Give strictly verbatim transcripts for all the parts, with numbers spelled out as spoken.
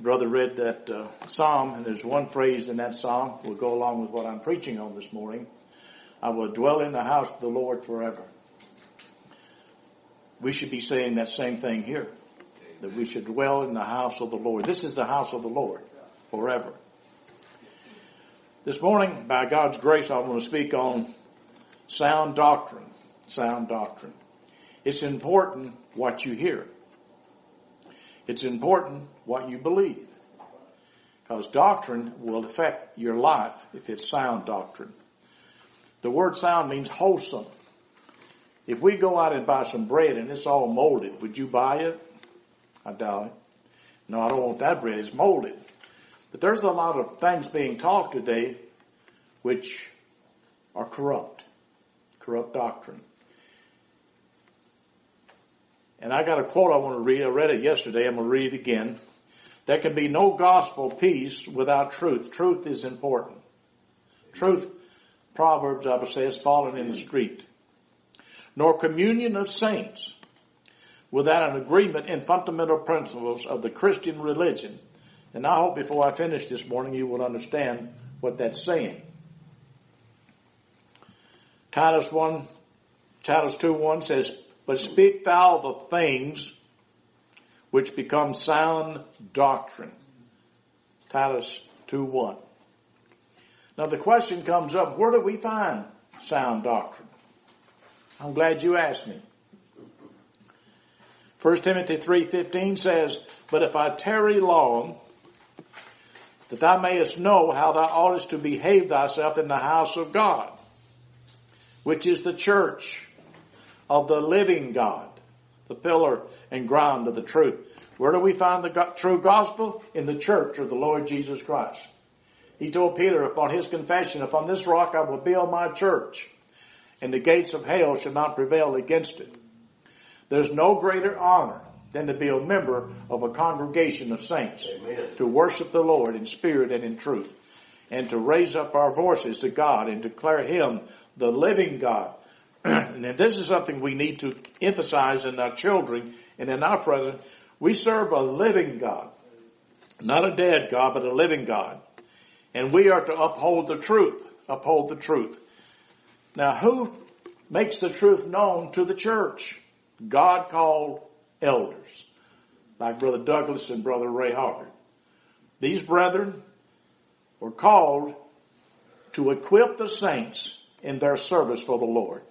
Brother read that uh, psalm, and there's one phrase in that psalm will go along with what I'm preaching on this morning. I will dwell in the house of the Lord forever. We should be saying that same thing here, that we should dwell in the house of the Lord. This is the house of the Lord forever. This morning, by God's grace, I want to speak on sound doctrine. Sound doctrine. It's important what you hear. It's important what you believe. Because doctrine will affect your life if it's sound doctrine. The word sound means wholesome. If we go out and buy some bread and it's all molded, would you buy it? I doubt it. No, I don't want that bread. It's molded. But there's a lot of things being taught today which are corrupt. Corrupt doctrine. And I got a quote I want to read. I read it yesterday. I'm going to read it again. There can be no gospel peace without truth. Truth is important. Truth, Proverbs, I would say, is fallen in the street. Nor communion of saints without an agreement in fundamental principles of the Christian religion. And I hope before I finish this morning you will understand what that's saying. Titus one, Titus two one says, but speak thou the things which become sound doctrine. Titus two one. Now the question comes up, where do we find sound doctrine? I'm glad you asked me. First Timothy three fifteen says, but if I tarry long, that thou mayest know how thou oughtest to behave thyself in the house of God, which is the church of the living God, the pillar and ground of the truth. Where do we find the go- true gospel? In the church of the Lord Jesus Christ. He told Peter upon his confession, upon this rock I will build my church, and the gates of hell shall not prevail against it. There's no greater honor than to be a member of a congregation of saints. Amen. To worship the Lord in spirit and in truth, and to raise up our voices to God and declare Him the living God. And this is something we need to emphasize in our children and in our present. We serve a living God. Not a dead God, but a living God. And we are to uphold the truth. Uphold the truth. Now, who makes the truth known to the church? God called elders, like Brother Douglas and Brother Ray Harvard. These brethren were called to equip the saints in their service for the Lord.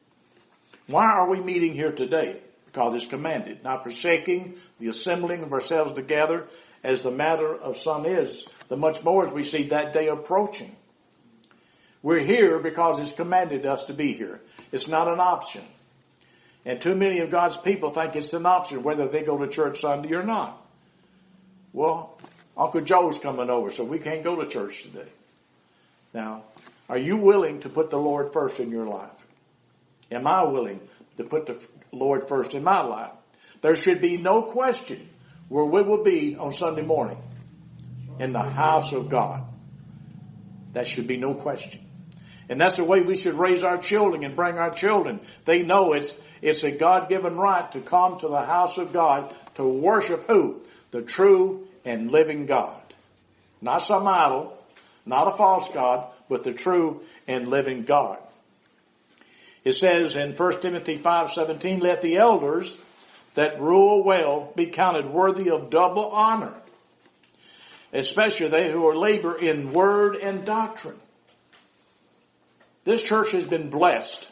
Why are we meeting here today? Because it's commanded, not forsaking the assembling of ourselves together, as the matter of some is, the much more as we see that day approaching. We're here because it's commanded us to be here. It's not an option. And too many of God's people think it's an option whether they go to church Sunday or not. Well, Uncle Joe's coming over, so we can't go to church today. Now, are you willing to put the Lord first in your life? Am I willing to put the Lord first in my life? There should be no question where we will be on Sunday morning. In the house of God. That should be no question. And that's the way we should raise our children and bring our children. They know it's it's a God-given right to come to the house of God to worship who? The true and living God. Not some idol, not a false God, but the true and living God. It says in First Timothy five seventeen, let the elders that rule well be counted worthy of double honor, especially they who are labor in word and doctrine. This church has been blessed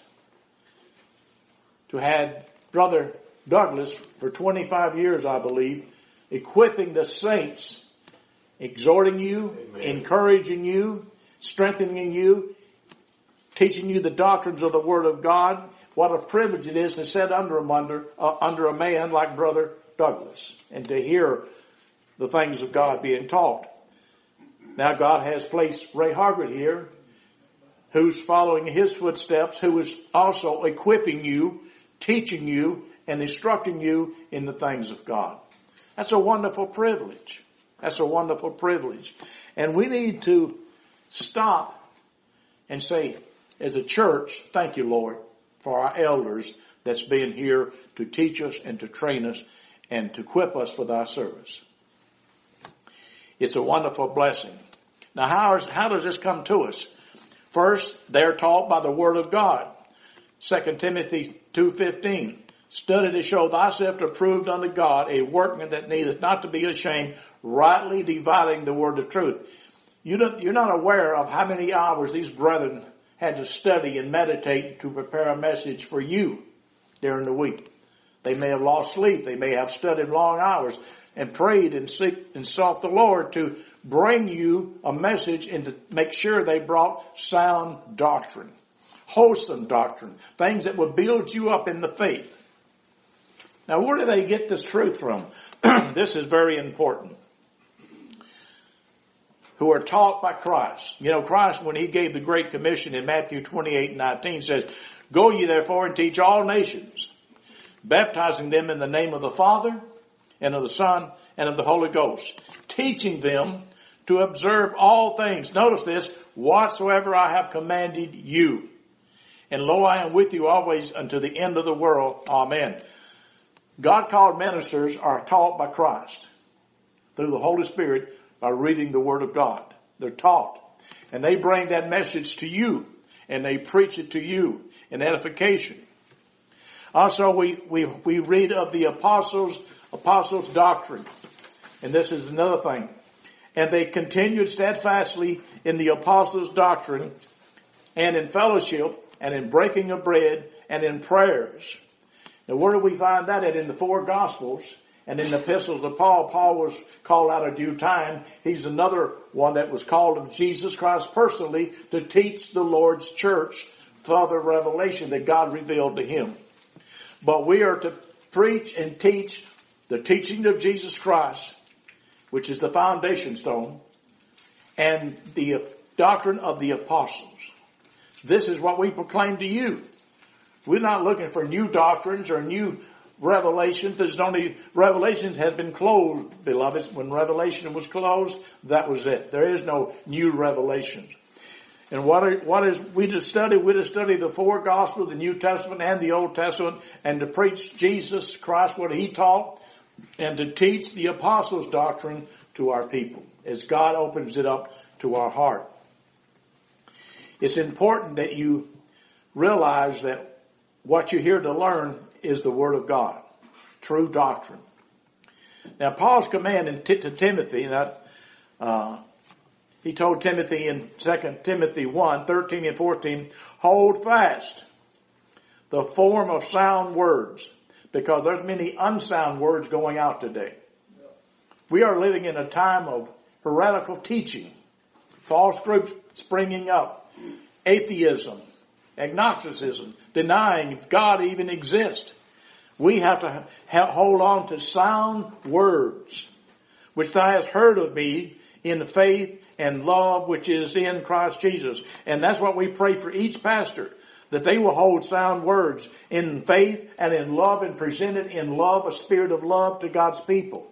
to have Brother Douglas for twenty-five years, I believe, equipping the saints, exhorting you, Amen. Encouraging you, strengthening you, teaching you the doctrines of the Word of God. What a privilege it is to sit under a, under, uh, under a man like Brother Douglas and to hear the things of God being taught. Now God has placed Ray Harvard here, who's following his footsteps, who is also equipping you, teaching you, and instructing you in the things of God. That's a wonderful privilege. That's a wonderful privilege. And we need to stop and say, as a church, thank you, Lord, for our elders that's been here to teach us and to train us and to equip us for thy service. It's a wonderful blessing. Now, how, is, how does this come to us? First, they're taught by the Word of God. Second Timothy two fifteen. Study to show thyself approved unto God, a workman that needeth not to be ashamed, rightly dividing the word of truth. You don't, you're not aware of how many hours these brethren had to study and meditate to prepare a message for you during the week. They may have lost sleep. They may have studied long hours and prayed and seek and sought the Lord to bring you a message and to make sure they brought sound doctrine, wholesome doctrine, things that would build you up in the faith. Now, where do they get this truth from? This is very important. Who are taught by Christ. You know, Christ, when he gave the Great Commission in Matthew twenty-eight and nineteen, says, Go ye therefore and teach all nations, baptizing them in the name of the Father and of the Son and of the Holy Ghost, teaching them to observe all things. Notice this, whatsoever I have commanded you. And lo, I am with you always unto the end of the world. Amen. God-called ministers are taught by Christ through the Holy Spirit by reading the Word of God. They're taught. And they bring that message to you. And they preach it to you in edification. Also, we, we, we read of the apostles, apostles' doctrine. And this is another thing. And they continued steadfastly in the apostles' doctrine and in fellowship and in breaking of bread and in prayers. Now, where do we find that at? In the four Gospels and in the epistles of Paul. Paul was called out of due time. He's another one that was called of Jesus Christ personally to teach the Lord's church further revelation that God revealed to him. But we are to preach and teach the teaching of Jesus Christ, which is the foundation stone, and the doctrine of the apostles. This is what we proclaim to you. We're not looking for new doctrines or new revelations. There's only, Revelations has been closed, beloveds. When Revelation was closed, that was it. There is no new revelations. And what are, what is, we just study, we just study the four Gospels, the New Testament and the Old Testament, and to preach Jesus Christ, what he taught, and to teach the apostles' doctrine to our people as God opens it up to our heart. It's important that you realize that what you're here to learn is the Word of God, true doctrine. Now, Paul's command in t- to Timothy, that, uh, he told Timothy in Second Timothy one, thirteen and fourteen, hold fast the form of sound words, because there's many unsound words going out today. We are living in a time of heretical teaching, false groups springing up, atheism, agnosticism, denying God even exists. We have to ha- hold on to sound words, which thou hast heard of me in faith and love which is in Christ Jesus. And that's what we pray for each pastor, that they will hold sound words in faith and in love and present it in love, a spirit of love to God's people.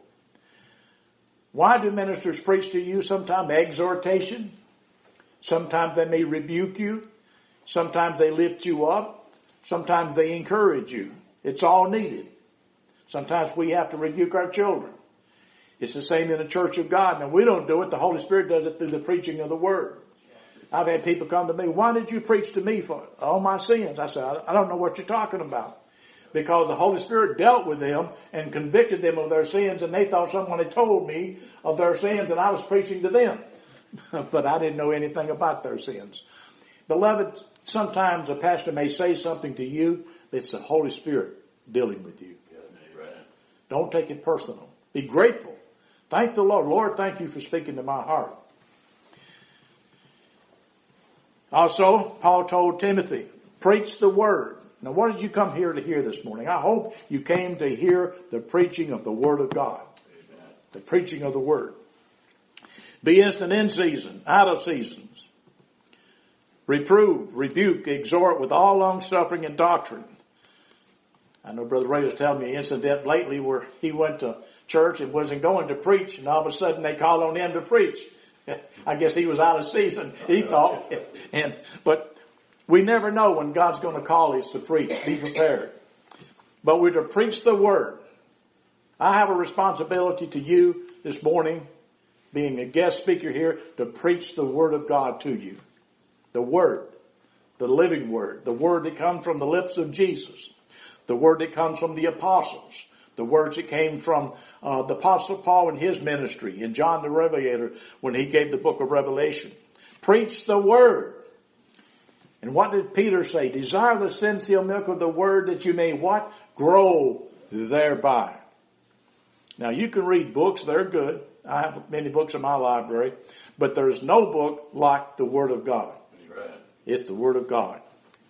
Why do ministers preach to you? Sometimes exhortation. Sometimes they may rebuke you. Sometimes they lift you up. Sometimes they encourage you. It's all needed. Sometimes we have to rebuke our children. It's the same in the church of God. Now, we don't do it. The Holy Spirit does it through the preaching of the Word. I've had people come to me, why did you preach to me for all my sins? I said, I don't know what you're talking about. Because the Holy Spirit dealt with them and convicted them of their sins, and they thought someone had told me of their sins and I was preaching to them. But I didn't know anything about their sins. Beloved, sometimes a pastor may say something to you, it's the Holy Spirit dealing with you. Don't take it personal. Be grateful. Thank the Lord. Lord, thank you for speaking to my heart. Also, Paul told Timothy, preach the word. Now, what did you come here to hear this morning? I hope you came to hear the preaching of the Word of God. Amen. The preaching of the Word. Be instant in season, out of seasons. Reprove, rebuke, exhort with all long suffering and doctrine. I know Brother Ray was telling me an incident lately where he went to church and wasn't going to preach, and all of a sudden they called on him to preach. I guess he was out of season, he thought. And but we never know when God's going to call us to preach. Be prepared. But we're to preach the Word. I have a responsibility to you this morning being a guest speaker here to preach the Word of God to you. The Word. The living Word. The Word that comes from the lips of Jesus. The Word that comes from the apostles. The words that came from uh, the Apostle Paul in his ministry, and John the Revelator when he gave the book of Revelation. Preach the Word. And what did Peter say? Desire the sincere milk of the Word that you may what? Grow thereby. Now you can read books, they're good. I have many books in my library, but there's no book like the Word of God. Right. It's the Word of God.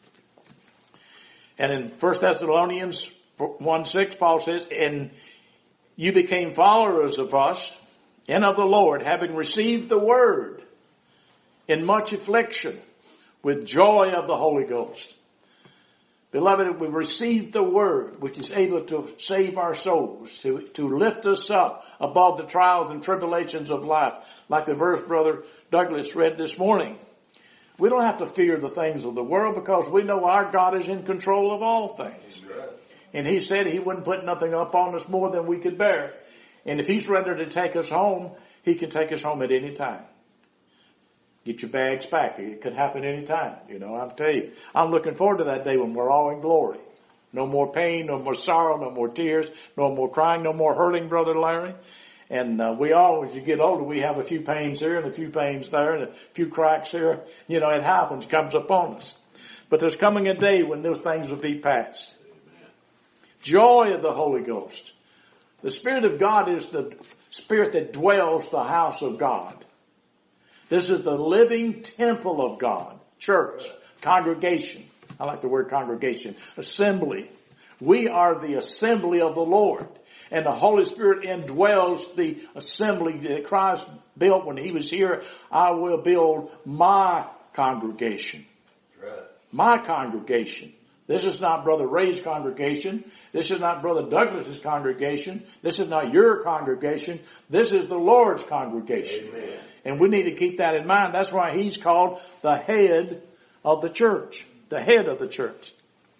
And in First Thessalonians one six, Paul says, and you became followers of us and of the Lord, having received the Word in much affliction with joy of the Holy Ghost. Beloved, we received the Word, which is able to save our souls, to, to lift us up above the trials and tribulations of life, like the verse Brother Douglas read this morning. We don't have to fear the things of the world because we know our God is in control of all things. And He said He wouldn't put nothing up on us more than we could bear. And if He's ready to take us home, He can take us home at any time. Get your bags packed. It could happen any time. You know, I'll tell you. I'm looking forward to that day when we're all in glory. No more pain, no more sorrow, no more tears, no more crying, no more hurting, Brother Larry. And uh, we all, as you get older, we have a few pains here and a few pains there and a few cracks here. You know, it happens, comes upon us. But there's coming a day when those things will be past. Joy of the Holy Ghost. The Spirit of God is the Spirit that dwells the house of God. This is the living temple of God. Church, congregation. I like the word congregation. Assembly. We are the assembly of the Lord. And the Holy Spirit indwells the assembly that Christ built when He was here. I will build my congregation. Right. My congregation. This is not Brother Ray's congregation. This is not Brother Douglas's congregation. This is not your congregation. This is the Lord's congregation. Amen. And we need to keep that in mind. That's why He's called the head of the church. The head of the church.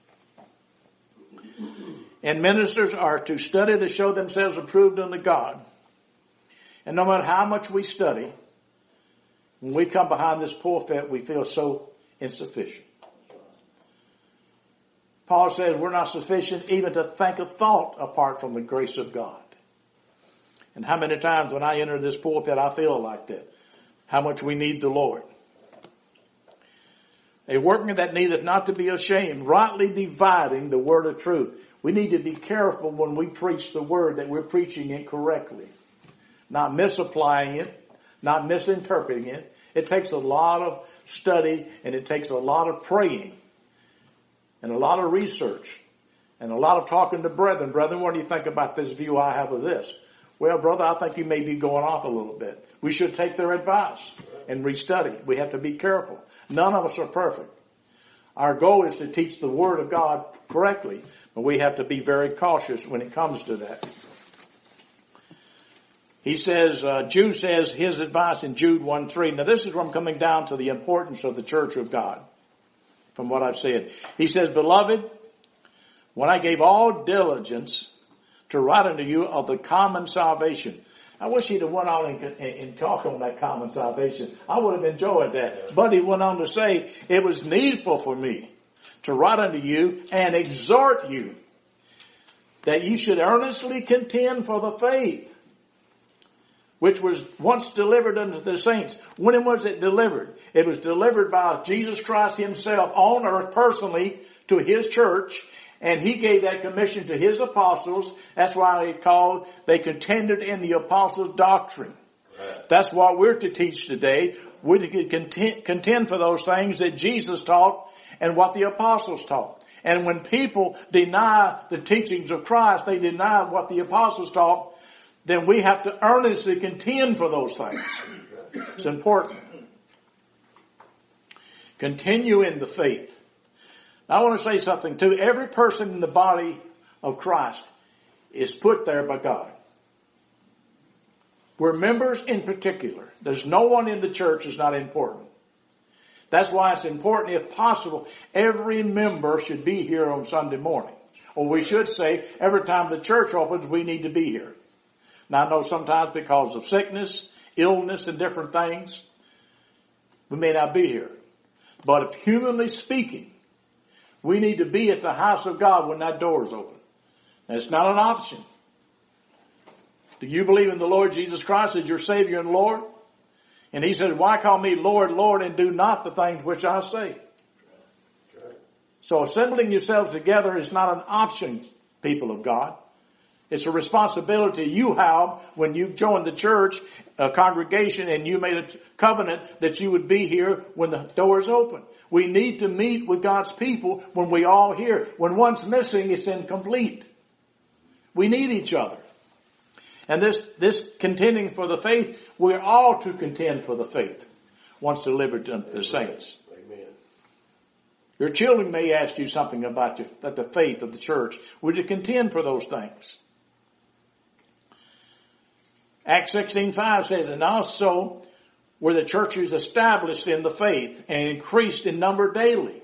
And ministers are to study to show themselves approved unto God. And no matter how much we study, when we come behind this pulpit, we feel so insufficient. Paul says we're not sufficient even to think a thought apart from the grace of God. And how many times when I enter this pulpit, I feel like that. How much we need the Lord. A workman that needeth not to be ashamed, rightly dividing the word of truth. We need to be careful when we preach the word that we're preaching it correctly. Not misapplying it, not misinterpreting it. It takes a lot of study and it takes a lot of praying. And a lot of research. And a lot of talking to brethren. Brethren, what do you think about this view I have of this? Well, brother, I think you may be going off a little bit. We should take their advice and restudy. We have to be careful. None of us are perfect. Our goal is to teach the Word of God correctly. But we have to be very cautious when it comes to that. He says, uh, Jude says his advice in Jude one three. Now this is where I'm coming down to the importance of the church of God. From what I've said. He says, Beloved, when I gave all diligence to write unto you of the common salvation. I wish he'd have went on and, and, and talked on that common salvation. I would have enjoyed that. But he went on to say, it was needful for me to write unto you and exhort you that you should earnestly contend for the faith which was once delivered unto the saints. When was it delivered? It was delivered by Jesus Christ Himself on earth personally to His church, and He gave that commission to His apostles. That's why they called, they contended in the apostles' doctrine. Right. That's what we're to teach today. We're to contend, contend for those things that Jesus taught and what the apostles taught. And when people deny the teachings of Christ, they deny what the apostles taught, then we have to earnestly contend for those things. It's important. Continue in the faith. Now, I want to say something too. Every person in the body of Christ is put there by God. We're members in particular. There's no one in the church is not important. That's why it's important, if possible, every member should be here on Sunday morning. Or we should say, every time the church opens, we need to be here. Now I know sometimes because of sickness, illness and different things, we may not be here. But if humanly speaking, we need to be at the house of God when that door is open. Now, it's not an option. Do you believe in the Lord Jesus Christ as your Savior and Lord? And He said, why call me Lord, Lord, and do not the things which I say? So assembling yourselves together is not an option, people of God. It's a responsibility you have when you joined the church, a congregation, and you made a covenant that you would be here when the door is open. We need to meet with God's people when we all here. When one's missing, it's incomplete. We need each other. And this, this contending for the faith, we're all to contend for the faith once delivered to the saints. Amen. Your children may ask you something about your, about the faith of the church. Would you contend for those things? Acts sixteen five says, and also were the churches established in the faith and increased in number daily.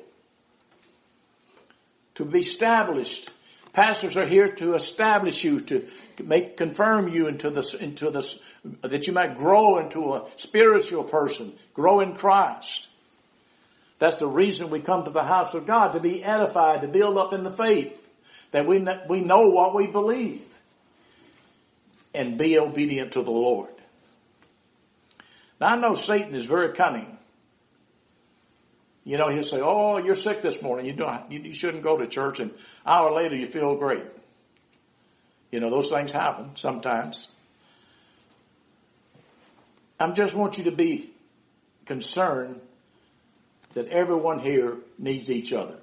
To be established. Pastors are here to establish you, to make, confirm you into the, into the, that you might grow into a spiritual person, grow in Christ. That's the reason we come to the house of God, to be edified, to build up in the faith, that we, we know what we believe and be obedient to the Lord. Now I know Satan is very cunning. You know, he'll say, oh, you're sick this morning. You don't, you, you shouldn't go to church. And an hour later, you feel great. You know, those things happen sometimes. I just want you to be concerned that everyone here needs each other.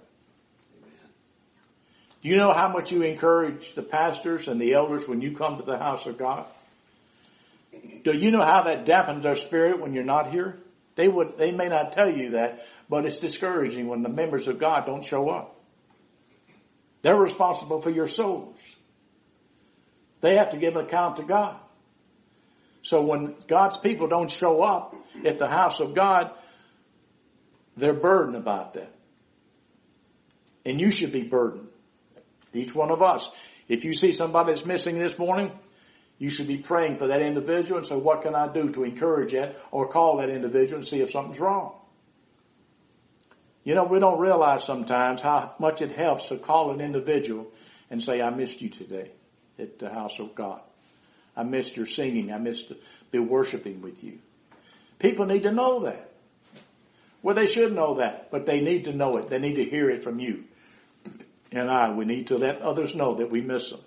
Do you know how much you encourage the pastors and the elders when you come to the house of God? Do you know how that dampens their spirit when you're not here? They would, they may not tell you that, but it's discouraging when the members of God don't show up. They're responsible for your souls. They have to give an account to God. So when God's people don't show up at the house of God, they're burdened about that. And you should be burdened. Each one of us. If you see somebody that's missing this morning, you should be praying for that individual and say, what can I do to encourage that? Or call that individual and see if something's wrong. You know, we don't realize sometimes how much it helps to call an individual and say, I missed you today at the house of God. I missed your singing. I missed the, the worshiping with you. People need to know that. Well, they should know that, but they need to know it. They need to hear it from you. And I, we need to let others know that we miss them.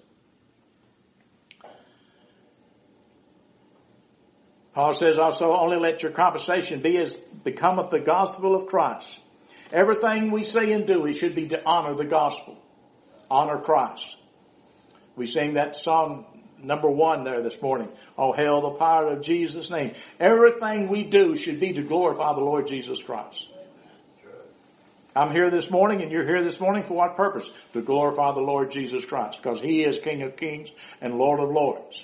Paul says also, only let your conversation be as becometh the gospel of Christ. Everything we say and do, it should be to honor the gospel. Honor Christ. We sing that song number one there this morning. Oh, hail the power of Jesus' name. Everything we do should be to glorify the Lord Jesus Christ. I'm here this morning and you're here this morning for what purpose? To glorify the Lord Jesus Christ, because He is King of kings and Lord of lords.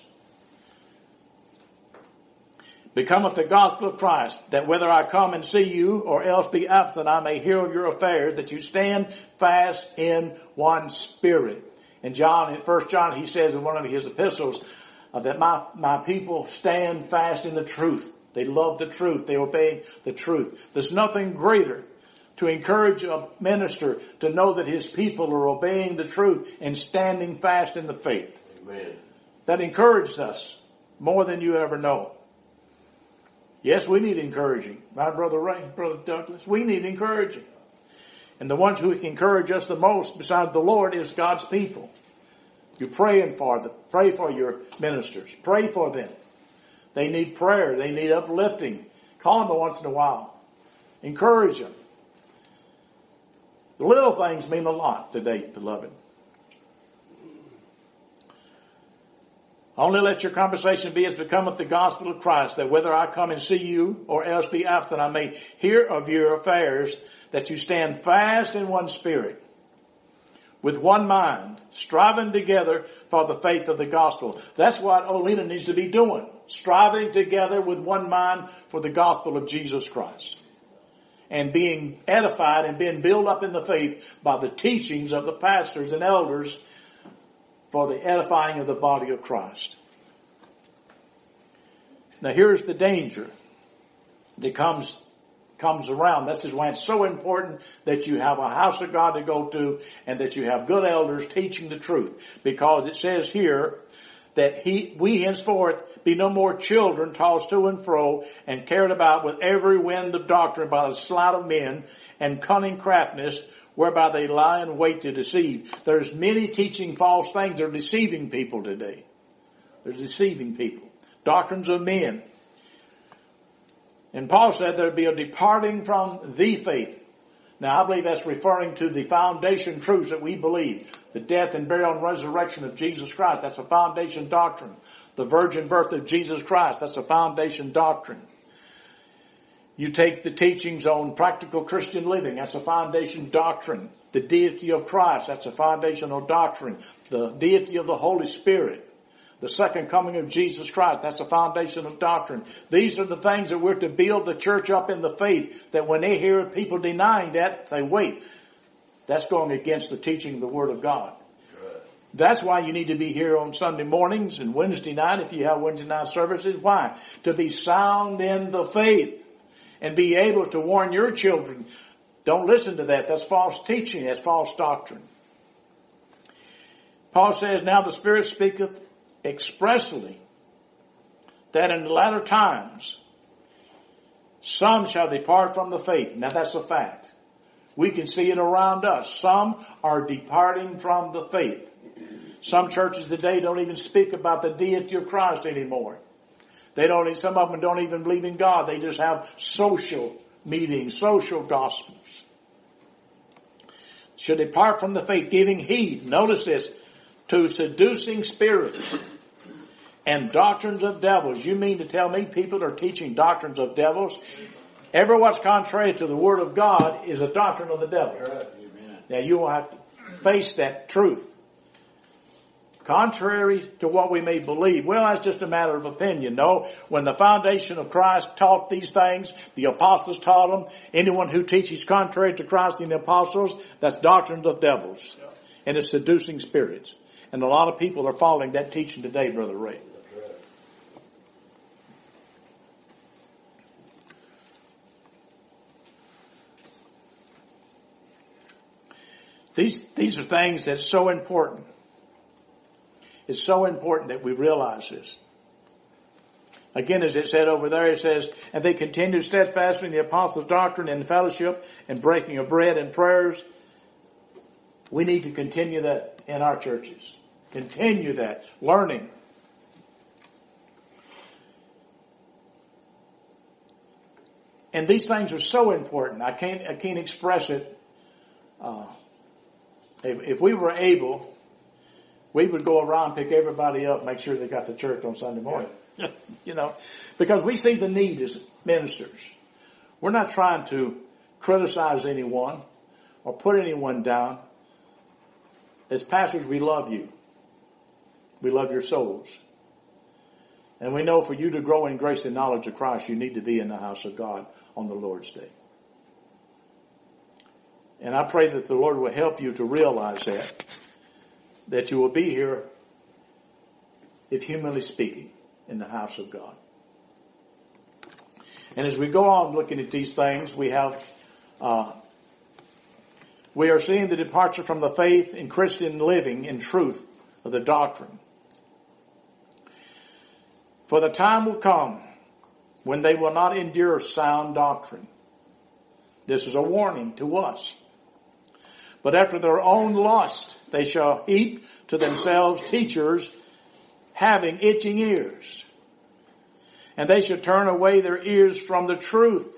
Becometh the gospel of Christ, that whether I come and see you or else be absent, I may hear of your affairs, that you stand fast in one spirit. In John, in First John, he says in one of his epistles uh, that my, my people stand fast in the truth. They love the truth. They obey the truth. There's nothing greater to encourage a minister to know that his people are obeying the truth and standing fast in the faith. Amen. That encourages us more than you ever know. Yes, we need encouraging. My brother Ray, brother Douglas, we need encouraging. And the ones who can encourage us the most besides the Lord is God's people. You're praying for them. Pray for your ministers. Pray for them. They need prayer. They need uplifting. Call them once in a while. Encourage them. The little things mean a lot today, beloved. Only let your conversation be as becometh the gospel of Christ, that whether I come and see you or else be absent, I may hear of your affairs, that you stand fast in one spirit, with one mind, striving together for the faith of the gospel. That's what Olena needs to be doing. Striving together with one mind for the gospel of Jesus Christ. And being edified and being built up in the faith by the teachings of the pastors and elders for the edifying of the body of Christ. Now here's the danger that comes comes around. This is why it's so important that you have a house of God to go to and that you have good elders teaching the truth. Because it says here that he, we henceforth be no more children tossed to and fro and carried about with every wind of doctrine by the sleight of men and cunning craftiness whereby they lie in wait to deceive. There's many teaching false things. They're deceiving people today. They're deceiving people. Doctrines of men. And Paul said there'd be a departing from the faith. Now I believe that's referring to the foundation truths that we believe. The death and burial and resurrection of Jesus Christ. That's a foundation doctrine. The virgin birth of Jesus Christ. That's a foundation doctrine. You take the teachings on practical Christian living. That's a foundation doctrine. The deity of Christ. That's a foundational doctrine. The deity of the Holy Spirit. The second coming of Jesus Christ. That's a foundation of doctrine. These are the things that we're to build the church up in the faith. That when they hear people denying that, say, wait, that's going against the teaching of the Word of God. Good. That's why you need to be here on Sunday mornings and Wednesday night if you have Wednesday night services. Why? To be sound in the faith and be able to warn your children. Don't listen to that. That's false teaching. That's false doctrine. Paul says, now the Spirit speaketh expressly that in the latter times some shall depart from the faith. Now that's a fact. We can see it around us. Some are departing from the faith. Some churches today don't even speak about the deity of Christ anymore. They don't, some of them don't even believe in God. They just have social meetings, social gospels. Should depart from the faith, giving heed, notice this, to seducing spirits and doctrines of devils. You mean to tell me people are teaching doctrines of devils? Every what's contrary to the Word of God is a doctrine of the devil. Right. Now you will have to face that truth. Contrary to what we may believe. Well, that's just a matter of opinion. No, when the foundation of Christ taught these things, the apostles taught them. Anyone who teaches contrary to Christ and the apostles, that's doctrines of devils. And it's seducing spirits. And a lot of people are following that teaching today, Brother Ray. These, these are things that's so important. It's so important that we realize this. Again, as it said over there, it says, and they continued steadfastly in the apostles' doctrine and fellowship and breaking of bread and prayers. We need to continue that in our churches. Continue that. Learning. And these things are so important. I can't, I can't express it. Uh, if, if we were able, we would go around, pick everybody up, make sure they got to church on Sunday morning. You know, because we see the need as ministers. We're not trying to criticize anyone or put anyone down. As pastors, we love you. We love your souls. And we know for you to grow in grace and knowledge of Christ, you need to be in the house of God on the Lord's day. And I pray that the Lord will help you to realize that, that you will be here, if humanly speaking, in the house of God. And as we go on looking at these things, we have, uh, we are seeing the departure from the faith in Christian living in truth of the doctrine. For the time will come when they will not endure sound doctrine. This is a warning to us. But after their own lust, they shall heap to themselves teachers having itching ears. And they shall turn away their ears from the truth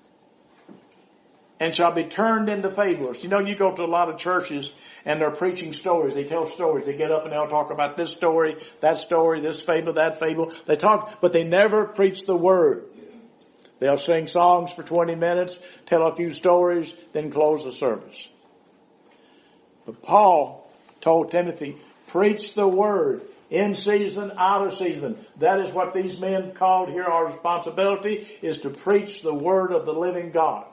and shall be turned into fables. You know, you go to a lot of churches and they're preaching stories. They tell stories. They get up and they'll talk about this story, that story, this fable, that fable. They talk, but they never preach the word. They'll sing songs for twenty minutes, tell a few stories, then close the service. But Paul told Timothy, preach the word in season, out of season. That is what these men called here. Our responsibility is to preach the word of the living God.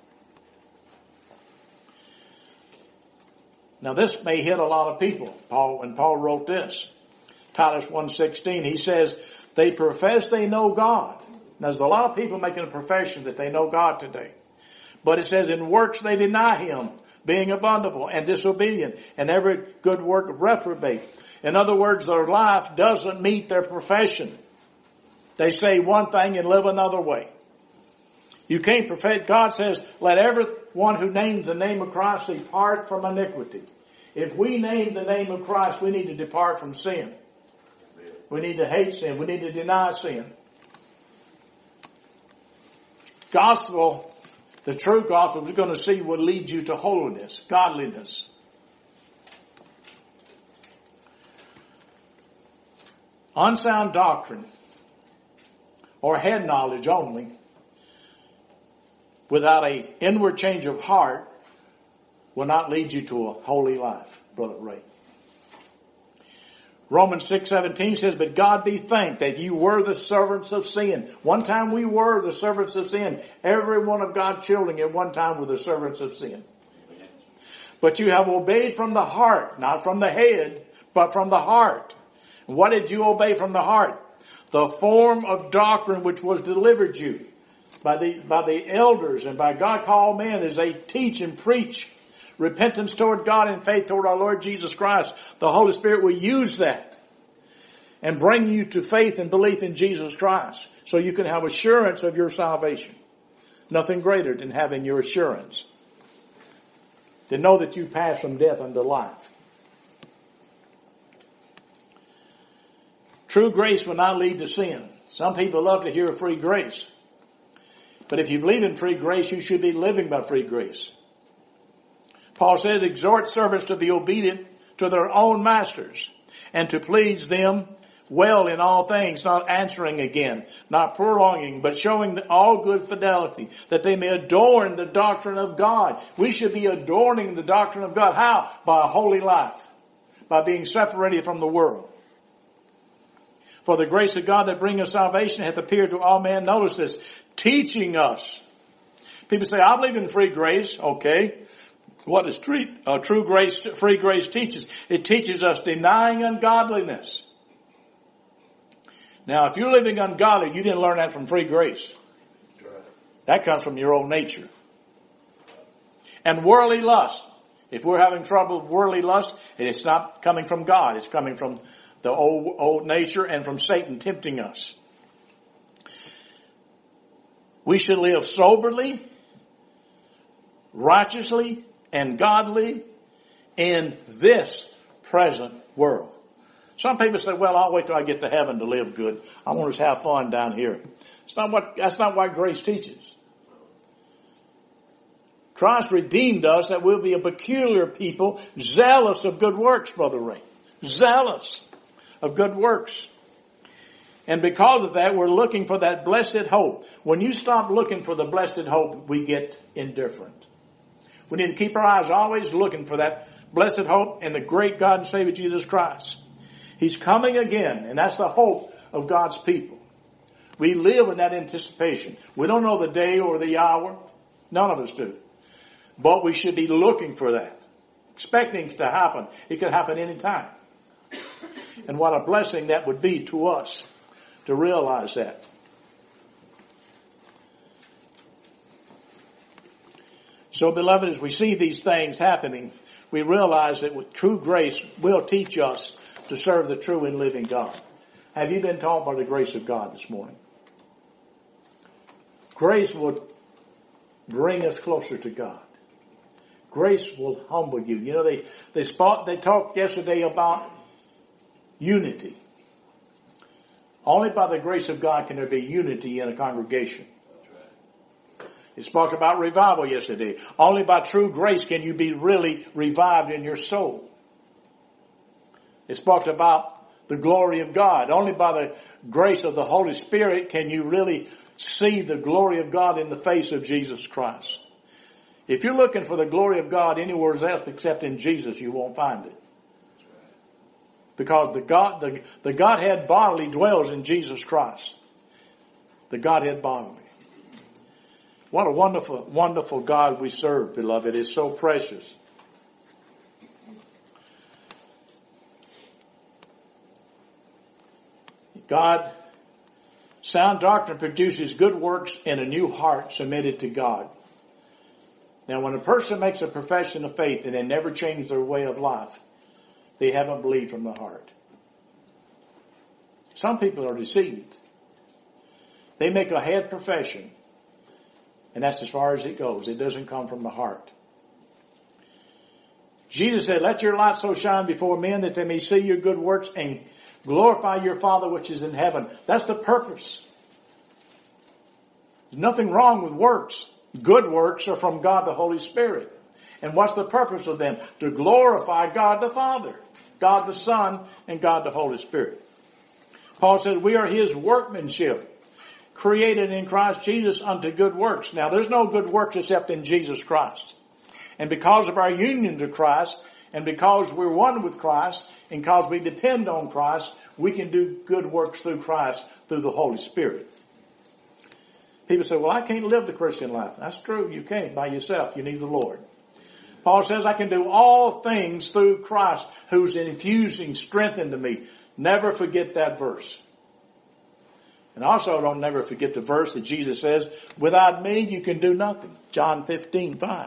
Now this may hit a lot of people. Paul, when Paul wrote this, Titus one sixteen, he says, They profess they know God. Now, there's a lot of people making a profession that they know God today. But it says in works they deny Him, being abominable and disobedient, and every good work reprobate. In other words, their life doesn't meet their profession. They say one thing and live another way. You can't profess. God says, let everyone who names the name of Christ depart from iniquity. If we name the name of Christ, we need to depart from sin. We need to hate sin. We need to deny sin. Gospel, the true gospel, we're going to see, will lead you to holiness, godliness. Unsound doctrine or head knowledge only, without an inward change of heart, will not lead you to a holy life, Brother Ray. Romans six seventeen says, but God be thanked that you were the servants of sin. One time we were the servants of sin. Every one of God's children at one time were the servants of sin. But you have obeyed from the heart, not from the head, but from the heart. And what did you obey from the heart? The form of doctrine which was delivered you by the, by the elders and by God called men as they teach and preach repentance toward God and faith toward our Lord Jesus Christ. The Holy Spirit will use that and bring you to faith and belief in Jesus Christ so you can have assurance of your salvation. Nothing greater than having your assurance. To know that you pass from death unto life. True grace will not lead to sin. Some people love to hear of free grace. But if you believe in free grace, you should be living by free grace. Paul says, exhort servants to be obedient to their own masters and to please them well in all things, not answering again, not prolonging, but showing all good fidelity, that they may adorn the doctrine of God. We should be adorning the doctrine of God. How? By a holy life. By being separated from the world. For the grace of God that bringeth salvation hath appeared to all men. Notice this. Teaching us. People say, I believe in free grace. Okay. What does true, uh, true grace, free grace teaches? It teaches us denying ungodliness. Now, if you're living ungodly, you didn't learn that from free grace. That comes from your own nature. And worldly lust. If we're having trouble with worldly lust, it's not coming from God. It's coming from the old, old nature and from Satan tempting us. We should live soberly, righteously, and godly in this present world. Some people say, well, I'll wait till I get to heaven to live good. I want us to have fun down here. It's not what, that's not what grace teaches. Christ redeemed us that we'll be a peculiar people, zealous of good works, Brother Ray. Zealous of good works. And because of that, we're looking for that blessed hope. When you stop looking for the blessed hope, we get indifferent. We need to keep our eyes always looking for that blessed hope in the great God and Savior Jesus Christ. He's coming again, and that's the hope of God's people. We live in that anticipation. We don't know the day or the hour. None of us do. But we should be looking for that. Expecting it to happen. It could happen any time. And what a blessing that would be to us to realize that. So, beloved, as we see these things happening, we realize that with true grace will teach us to serve the true and living God. Have you been taught by the grace of God this morning? Grace will bring us closer to God. Grace will humble you. You know, they, they, spot, they talked yesterday about unity. Only by the grace of God can there be unity in a congregation. It spoke about revival yesterday. Only by true grace can you be really revived in your soul. It spoke about the glory of God. Only by the grace of the Holy Spirit can you really see the glory of God in the face of Jesus Christ. If you're looking for the glory of God anywhere else except in Jesus, you won't find it. Because the God, the, the Godhead bodily dwells in Jesus Christ. The Godhead bodily. What a wonderful, wonderful God we serve, beloved. It's so precious. God Sound doctrine produces good works in a new heart submitted to God. Now, when a person makes a profession of faith and they never change their way of life, they haven't believed from the heart. Some people are deceived. They make a head profession, and that's as far as it goes. It doesn't come from the heart. Jesus said, let your light so shine before men that they may see your good works and glorify your Father which is in heaven. That's the purpose. There's nothing wrong with works. Good works are from God the Holy Spirit. And what's the purpose of them? To glorify God the Father, God the Son, and God the Holy Spirit. Paul said, we are His workmanship, created in Christ Jesus unto good works. Now, there's no good works except in Jesus Christ. And because of our union to Christ, and because we're one with Christ, and because we depend on Christ, we can do good works through Christ, through the Holy Spirit. People say, well, I can't live the Christian life. That's true. You can't by yourself. You need the Lord. Paul says, I can do all things through Christ, who's infusing strength into me. Never forget that verse. And also don't never forget the verse that Jesus says, without me you can do nothing. John fifteen five.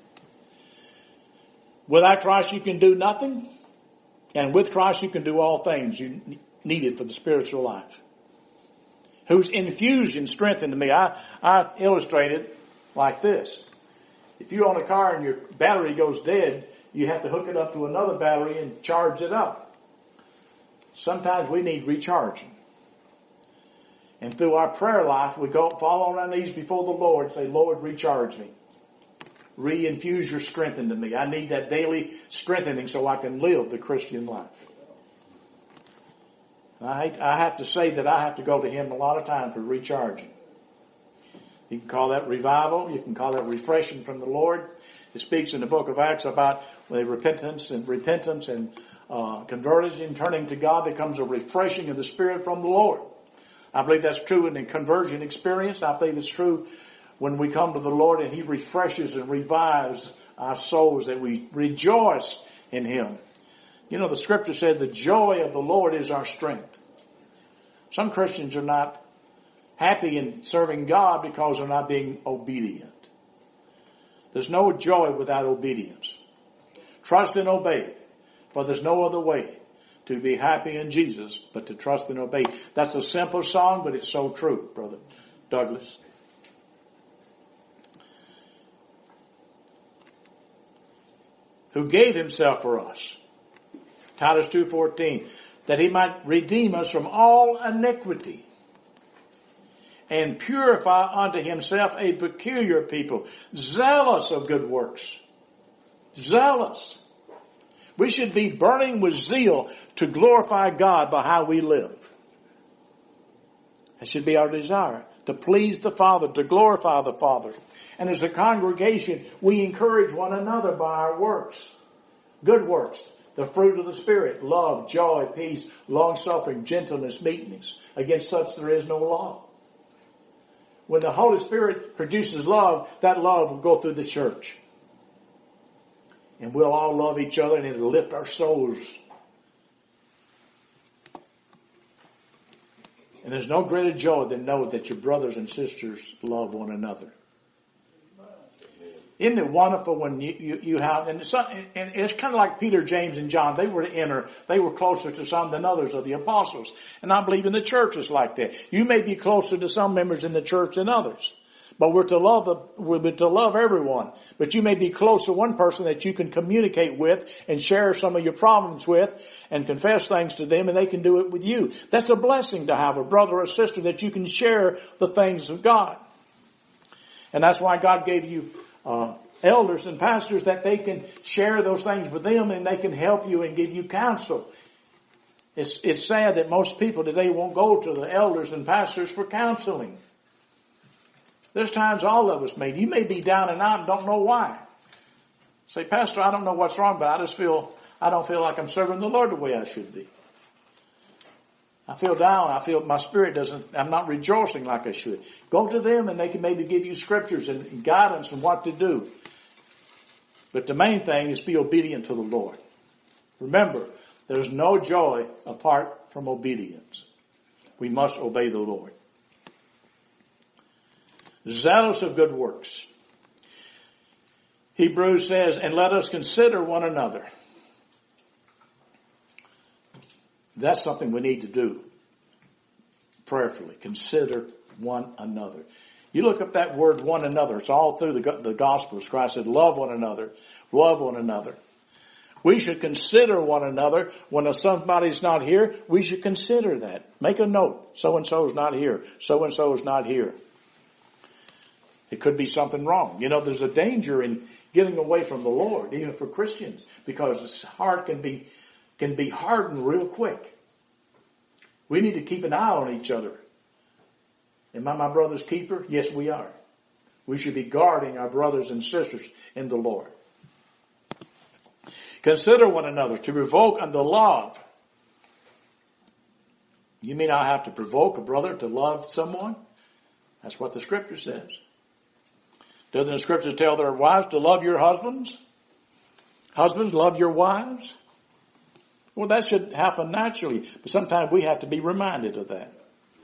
Without Christ you can do nothing. And with Christ you can do all things you needed for the spiritual life. Whose infusion strength into me. I, I illustrate it like this. If you own a car and your battery goes dead, you have to hook it up to another battery and charge it up. Sometimes we need recharging. And through our prayer life, we go fall on our knees before the Lord and say, Lord, recharge me. Re-infuse your strength into me. I need that daily strengthening so I can live the Christian life. I, hate, I have to say that I have to go to Him a lot of times for recharging. You can call that revival. You can call that refreshing from the Lord. It speaks in the book of Acts about the repentance and repentance and uh, conversion, turning to God. There comes a refreshing of the Spirit from the Lord. I believe that's true in the conversion experience. I believe it's true when we come to the Lord and He refreshes and revives our souls, that we rejoice in Him. You know, the scripture said the joy of the Lord is our strength. Some Christians are not happy in serving God because they're not being obedient. There's no joy without obedience. Trust and obey, for there's no other way to be happy in Jesus but to trust and obey. That's a simple song, but it's so true, Brother Douglas. Who gave Himself for us. Titus two fourteen, that He might redeem us from all iniquity and purify unto Himself a peculiar people, zealous of good works. Zealous. We should be burning with zeal to glorify God by how we live. That should be our desire, to please the Father, to glorify the Father. And as a congregation, we encourage one another by our works. Good works. The fruit of the Spirit. Love, joy, peace, long-suffering, gentleness, meekness. Against such there is no law. When the Holy Spirit produces love, that love will go through the church. And we'll all love each other and it'll lift our souls. And there's no greater joy than know that your brothers and sisters love one another. Isn't it wonderful when you, you, you have, and it's, and it's kind of like Peter, James, and John. They were inner, they were closer to some than others of the apostles. And I believe in the church is like that. You may be closer to some members in the church than others. But we're to love the, we're to love everyone. But you may be close to one person that you can communicate with and share some of your problems with and confess things to them, and they can do it with you. That's a blessing to have a brother or sister that you can share the things of God. And that's why God gave you uh, elders and pastors, that they can share those things with them and they can help you and give you counsel. It's, it's sad that most people today won't go to the elders and pastors for counseling. There's times all of us may. You may be down and out and don't know why. Say, Pastor, I don't know what's wrong, but I just feel, I don't feel like I'm serving the Lord the way I should be. I feel down. I feel my spirit doesn't, I'm not rejoicing like I should. Go to them and they can maybe give you scriptures and guidance on what to do. But the main thing is be obedient to the Lord. Remember, there's no joy apart from obedience. We must obey the Lord. zealous of good works. Hebrews says, and let us consider one another. That's something we need to do prayerfully. Consider one another. You look up that word one another. It's all through the, the Gospels. Christ said, love one another. Love one another. We should consider one another. When somebody's not here, we should consider that. Make a note. So-and-so is not here. So-and-so is not here. It could be something wrong. You know, there's a danger in getting away from the Lord, even for Christians, because the heart can be, can be hardened real quick. We need to keep an eye on each other. Am I my brother's keeper? Yes, we are. We should be guarding our brothers and sisters in the Lord. Consider one another to provoke unto love. You mean I have to provoke a brother to love someone? That's what the Scripture says. Doesn't the Scriptures tell their wives to love your husbands? Husbands, love your wives? Well, that should happen naturally, but sometimes we have to be reminded of that.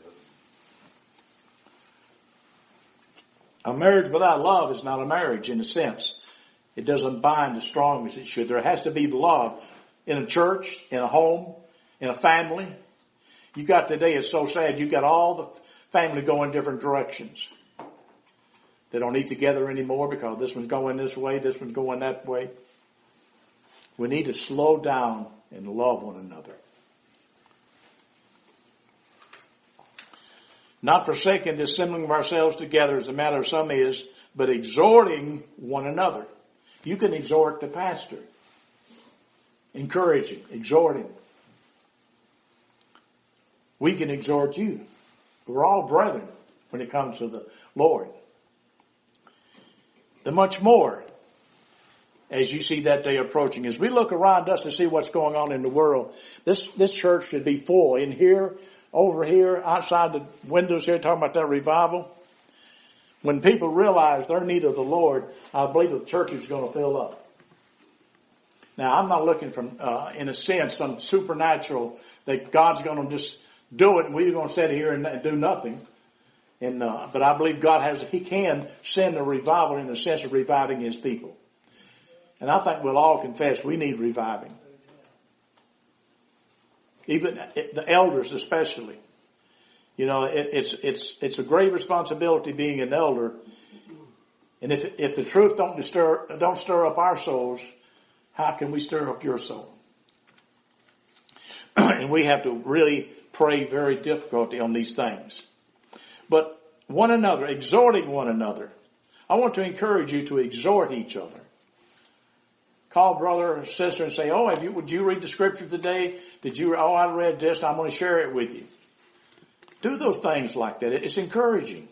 A marriage without love is not a marriage in a sense. It doesn't bind as strong as it should. There has to be love in a church, in a home, in a family. You got today, it's so sad, you got all the family going different directions. They don't eat together anymore because this one's going this way, this one's going that way. We need to slow down and love one another. Not forsaking the assembling of ourselves together as a matter of some is, but exhorting one another. You can exhort the pastor. Encouraging, exhorting. We can exhort you. We're all brethren when it comes to the Lord. The much more, as you see that day approaching, as we look around us to see what's going on in the world, this, this church should be full. In here, over here, outside the windows here, talking about that revival. When people realize their need of the Lord, I believe the church is going to fill up. Now, I'm not looking from, uh, in a sense, some supernatural that God's going to just do it and we're going to sit here and, and do nothing. And, uh, but I believe God has, He can send a revival in the sense of reviving His people. And I think we'll all confess we need reviving. Even the elders especially. You know, it, it's, it's, it's a great responsibility being an elder. And if, if the truth don't stir, don't stir up our souls, how can we stir up your soul? And we have to really pray very difficulty on these things. But one another, exhorting one another. I want to encourage you to exhort each other. Call brother or sister and say, oh, have you, would you read the scripture today? Did you, oh, I read this. I'm going to share it with you. Do those things like that. It's encouraging.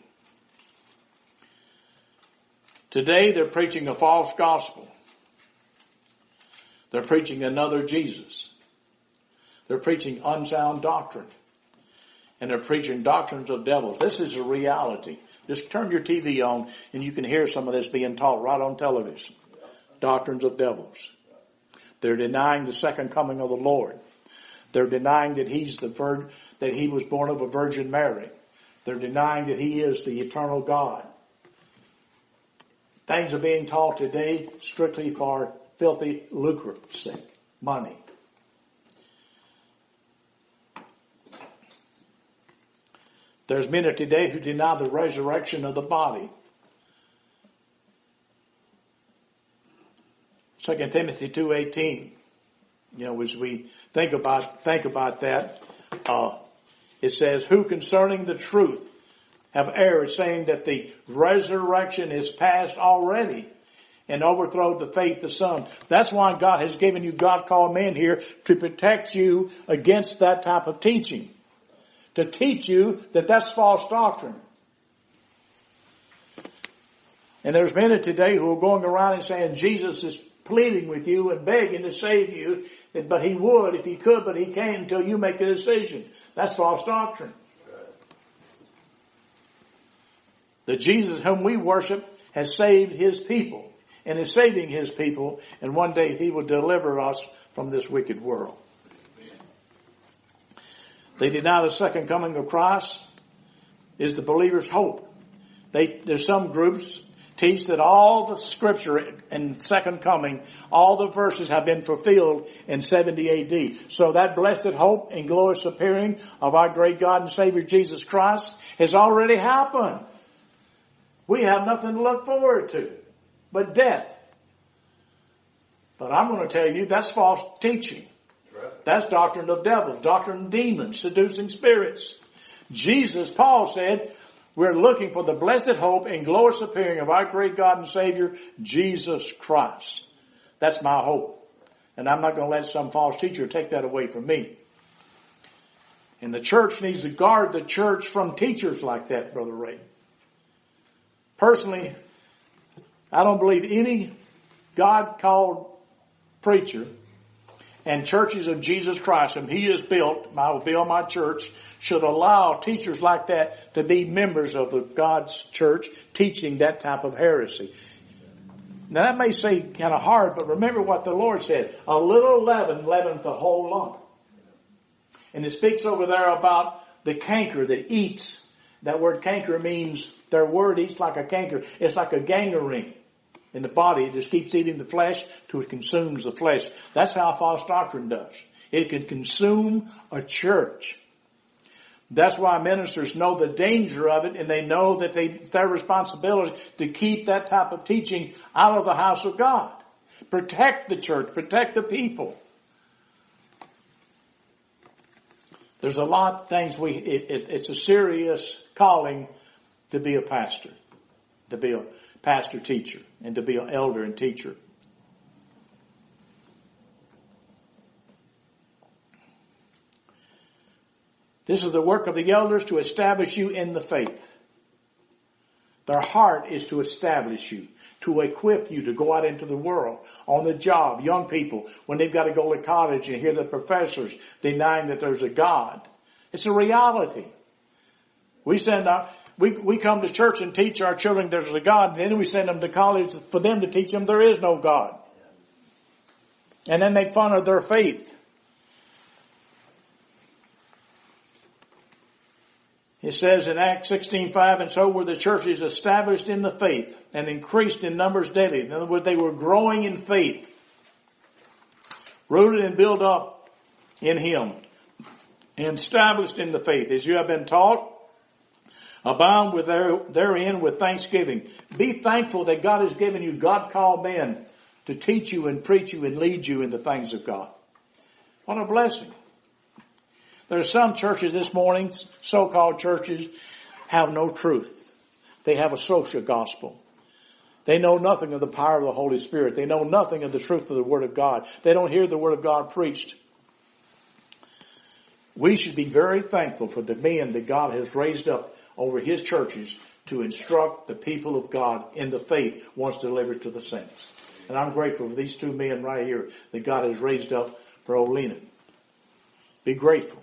Today they're preaching a false gospel. They're preaching another Jesus. They're preaching unsound doctrine. And they're preaching doctrines of devils. This is a reality. Just turn your T V on and you can hear some of this being taught right on television. Doctrines of devils. They're denying the second coming of the Lord. They're denying that He's the vir- that He was born of a Virgin Mary. They're denying that He is the eternal God. Things are being taught today strictly for filthy lucre's sake. Money. There's many today who deny the resurrection of the body. Second Timothy two eighteen. You know, as we think about think about that, uh, it says, "Who concerning the truth have erred, saying that the resurrection is past already, and overthrow the faith of some." That's why God has given you God-called men here to protect you against that type of teaching. To teach you that that's false doctrine. And there's many today who are going around and saying Jesus is pleading with you and begging to save you, but He would if He could, but He can't until you make a decision. That's false doctrine. The Jesus whom we worship has saved His people and is saving His people, and one day He will deliver us from this wicked world. They deny the second coming of Christ is the believer's hope. They, there's some groups teach that all the scripture in second coming, all the verses have been fulfilled in seventy A D. So that blessed hope and glorious appearing of our great God and Savior Jesus Christ has already happened. We have nothing to look forward to but death. But I'm going to tell you that's false teaching. That's doctrine of devils, doctrine of demons, seducing spirits. Jesus, Paul said, we're looking for the blessed hope and glorious appearing of our great God and Savior, Jesus Christ. That's my hope. And I'm not going to let some false teacher take that away from me. And the church needs to guard the church from teachers like that, Brother Ray. Personally, I don't believe any God-called preacher and churches of Jesus Christ, whom He has built, I will build my church, should allow teachers like that to be members of the God's church teaching that type of heresy. Now that may seem kind of hard, but remember what the Lord said. A little leaven leaveneth the whole lump. And it speaks over there about the canker that eats. That word canker means, their word eats like a canker. It's like a gangrene in the body. It just keeps eating the flesh till it consumes the flesh. That's how false doctrine does. It can consume a church. That's why ministers know the danger of it, and they know that they, it's their responsibility to keep that type of teaching out of the house of God. Protect the church. Protect the people. There's a lot of things we, it, it, it's a serious calling to be a pastor, to be a pastor teacher, and to be an elder and teacher. This is the work of the elders to establish you in the faith. Their heart is to establish you, to equip you to go out into the world, on the job, young people, when they've got to go to college and hear the professors denying that there's a God. It's a reality. We send our, we, we come to church and teach our children there's a God, and then we send them to college for them to teach them there is no God. And then make fun of their faith. It says in Acts sixteen five, and so were the churches established in the faith and increased in numbers daily. In other words, they were growing in faith, rooted and built up in Him, and established in the faith, as you have been taught, abound with their, therein with thanksgiving. Be thankful that God has given you God-called men to teach you and preach you and lead you in the things of God. What a blessing. There are some churches this morning, so-called churches, have no truth. They have a social gospel. They know nothing of the power of the Holy Spirit. They know nothing of the truth of the Word of God. They don't hear the Word of God preached. We should be very thankful for the men that God has raised up over His churches to instruct the people of God in the faith once delivered to the saints. And I'm grateful for these two men right here that God has raised up for Old Lenin. Be grateful.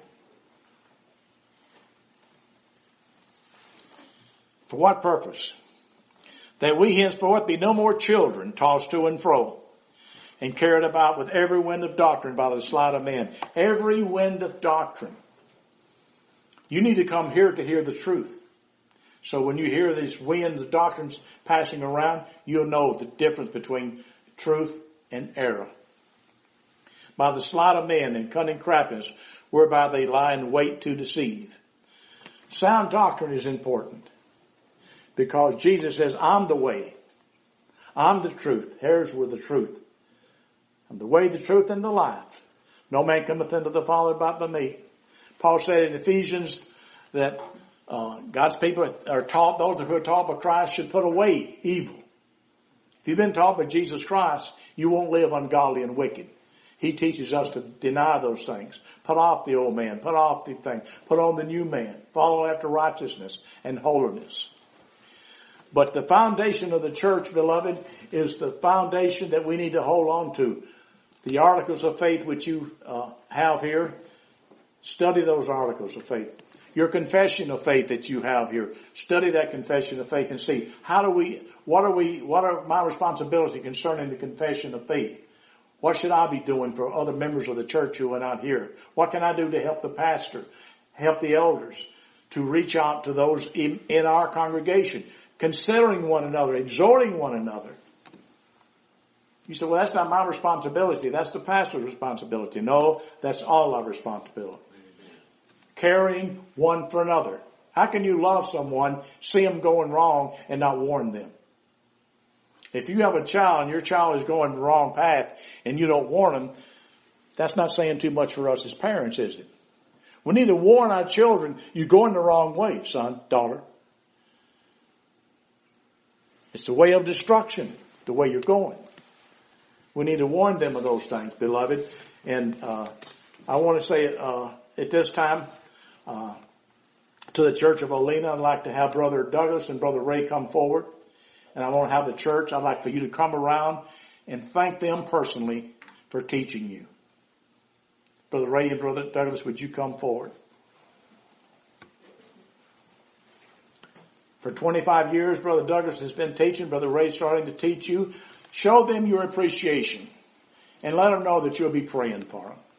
For what purpose? That we henceforth be no more children tossed to and fro and carried about with every wind of doctrine by the sleight of men. Every wind of doctrine. You need to come here to hear the truth. So when you hear these winds of doctrines passing around, you'll know the difference between truth and error. By the sleight of men and cunning craftiness, whereby they lie in wait to deceive. Sound doctrine is important. Because Jesus says, I'm the way. I'm the truth. Here's where the truth. I'm the way, the truth, and the life. No man cometh unto the Father but by me. Paul said in Ephesians that uh, God's people are taught, those who are taught by Christ should put away evil. If you've been taught by Jesus Christ, you won't live ungodly and wicked. He teaches us to deny those things. Put off the old man. Put off the thing. Put on the new man. Follow after righteousness and holiness. But the foundation of the church, beloved, is the foundation that we need to hold on to. The articles of faith which you uh, have here, study those articles of faith. Your confession of faith that you have here, study that confession of faith and see how do we, what are we, what are my responsibilities concerning the confession of faith? What should I be doing for other members of the church who are not here? What can I do to help the pastor, help the elders, to reach out to those in, in our congregation, considering one another, exhorting one another. You say, well, that's not my responsibility. That's the pastor's responsibility. No, that's all our responsibility. Amen. Caring one for another. How can you love someone, see them going wrong, and not warn them? If you have a child and your child is going the wrong path and you don't warn them, that's not saying too much for us as parents, is it? We need to warn our children, you're going the wrong way, son, daughter. It's the way of destruction, the way you're going. We need to warn them of those things, beloved. And uh, I want to say uh, at this time uh, to the Church of Olena, I'd like to have Brother Douglas and Brother Ray come forward. And I want to have the church, I'd like for you to come around and thank them personally for teaching you. Brother Ray and Brother Douglas, would you come forward? For twenty-five years, Brother Douglas has been teaching. Brother Ray starting to teach you. Show them your appreciation and let them know that you'll be praying for them.